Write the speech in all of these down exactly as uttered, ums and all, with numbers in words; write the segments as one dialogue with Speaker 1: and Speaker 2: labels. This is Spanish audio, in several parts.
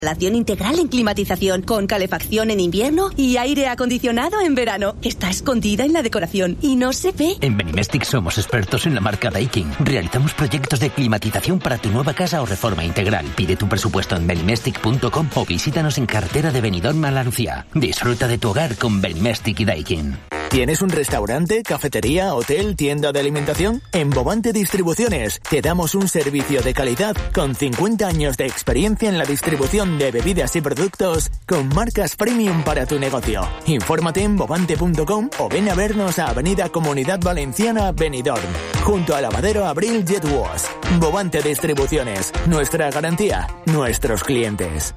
Speaker 1: Instalación integral en climatización, con calefacción en invierno y aire acondicionado en verano. Está escondida en la decoración y no se ve.
Speaker 2: En Benimestic somos expertos en la marca Daikin. Realizamos proyectos de climatización para tu nueva casa o reforma integral. Pide tu presupuesto en benimestic punto com o visítanos en carretera de Benidorm a La Lucía. Disfruta de tu hogar con Benimestic y Daikin.
Speaker 3: ¿Tienes un restaurante, cafetería, hotel, tienda de alimentación? En Bovante Distribuciones te damos un servicio de calidad con cincuenta años de experiencia en la distribución de bebidas y productos con marcas premium para tu negocio. Infórmate en bovante punto com o ven a vernos a Avenida Comunidad Valenciana, Benidorm, junto al lavadero Abril Jet Wash. Bovante Distribuciones, nuestra garantía, nuestros clientes.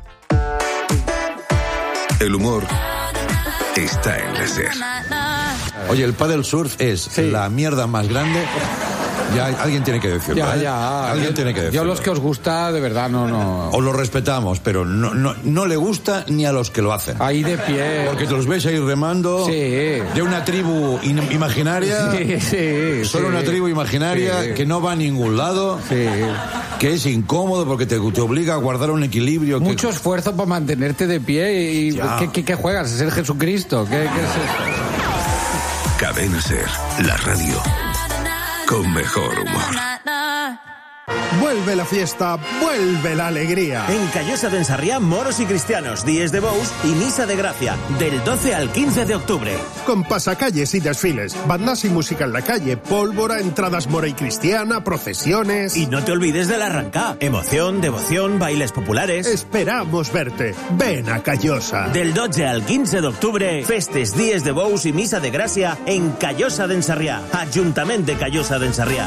Speaker 4: El humor está en la SER.
Speaker 5: Oye, el paddle surf es sí. la mierda más grande. Ya alguien tiene que decirlo.
Speaker 6: Ya,
Speaker 5: ¿eh?
Speaker 6: ya.
Speaker 5: Alguien
Speaker 6: yo,
Speaker 5: tiene que decirlo.
Speaker 6: Yo los que os gusta, de verdad, no, no.
Speaker 5: Os lo respetamos, pero no, no, no le gusta ni a los que lo hacen.
Speaker 6: Ahí de pie.
Speaker 5: Porque te los ves ahí remando.
Speaker 6: Sí.
Speaker 5: De una tribu in- imaginaria.
Speaker 6: Sí, sí.
Speaker 5: Solo
Speaker 6: sí.
Speaker 5: una tribu imaginaria
Speaker 6: sí.
Speaker 5: que no va a ningún lado.
Speaker 6: Sí.
Speaker 5: Que es incómodo porque te, te obliga a guardar un equilibrio.
Speaker 6: Mucho
Speaker 5: que...
Speaker 6: esfuerzo para mantenerte de pie y. ¿Qué, qué, qué juegas? ¿Es el Jesucristo? ¿Qué, qué es esto?
Speaker 4: Cadena SER, la radio con mejor humor.
Speaker 7: Vuelve la fiesta, vuelve la alegría.
Speaker 8: En Callosa de Ensarriá, moros y cristianos, días de bous y misa de gracia, del doce al quince de octubre.
Speaker 7: Con pasacalles y desfiles, bandas y música en la calle, pólvora, entradas mora y cristiana, procesiones...
Speaker 8: Y no te olvides del arrancá. Emoción, devoción, bailes populares...
Speaker 7: Esperamos verte. Ven a Callosa.
Speaker 8: Del doce al quince de octubre, festes, días de bous y misa de gracia en Callosa de Ensarriá. Ayuntamiento de Callosa de Ensarriá.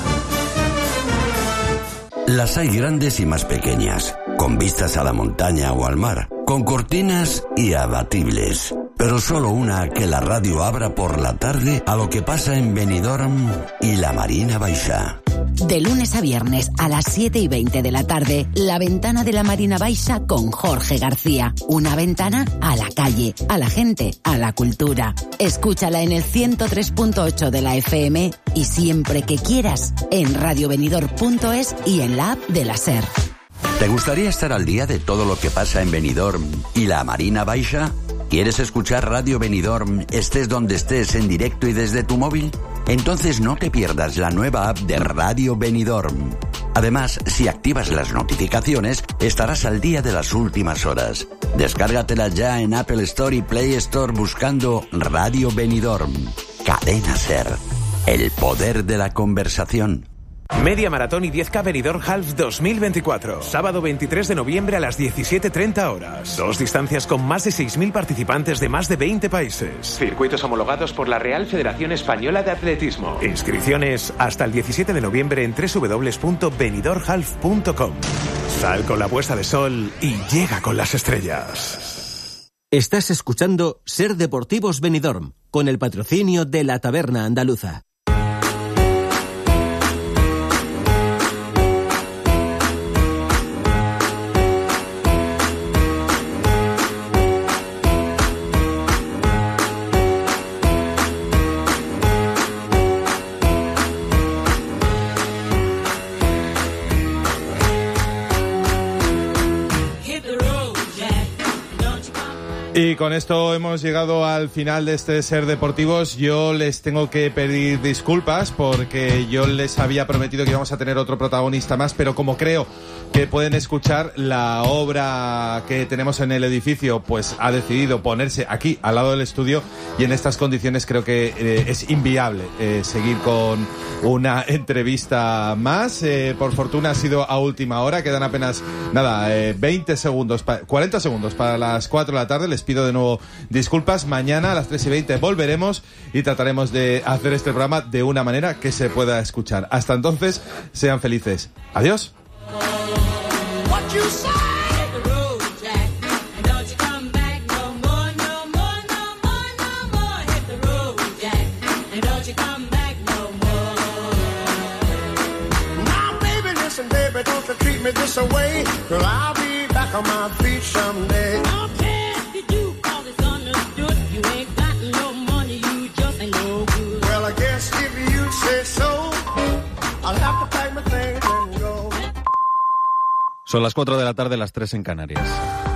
Speaker 9: Las hay grandes y más pequeñas, con vistas a la montaña o al mar, con cortinas y abatibles. Pero solo una que la radio abra por la tarde a lo que pasa en Benidorm y la Marina Baixa.
Speaker 10: De lunes a viernes a las siete y veinte de la tarde, La Ventana de la Marina Baixa con Jorge García. Una ventana a la calle, a la gente, a la cultura. Escúchala en el ciento tres punto ocho de la F M y siempre que quieras en radio benidorm punto es y en la app de la SER.
Speaker 9: ¿Te gustaría estar al día de todo lo que pasa en Benidorm y la Marina Baixa? ¿Quieres escuchar Radio Benidorm, estés donde estés, en directo y desde tu móvil? Entonces no te pierdas la nueva app de Radio Benidorm. Además, si activas las notificaciones, estarás al día de las últimas horas. Descárgatela ya en Apple Store y Play Store buscando Radio Benidorm. Cadena SER. El poder de la conversación.
Speaker 11: Media Maratón y diez K Benidorm Half dos mil veinticuatro. Sábado veintitrés de noviembre a las diecisiete treinta horas. Dos distancias con más de seis mil participantes de más de veinte países. Circuitos homologados por la Real Federación Española de Atletismo. Inscripciones hasta el diecisiete de noviembre en doble u doble u doble u punto benidorm half punto com. Sal con la puesta de sol y llega con las estrellas.
Speaker 12: Estás escuchando Ser Deportivos Benidorm, con el patrocinio de la Taberna Andaluza.
Speaker 13: Y con esto hemos llegado al final de este Ser Deportivos. Yo les tengo que pedir disculpas porque yo les había prometido que íbamos a tener otro protagonista más, pero como creo que pueden escuchar, la obra que tenemos en el edificio pues ha decidido ponerse aquí al lado del estudio y en estas condiciones creo que eh, es inviable eh, seguir con una entrevista más. Eh, por fortuna ha sido a última hora, quedan apenas nada, eh, veinte segundos, pa- cuarenta segundos para las cuatro de la tarde. Les pido de nuevo disculpas. Mañana a las tres y veinte volveremos y trataremos de hacer este programa de una manera que se pueda escuchar. Hasta entonces, sean felices. Adiós.
Speaker 14: Son las cuatro de la tarde, las tres en Canarias.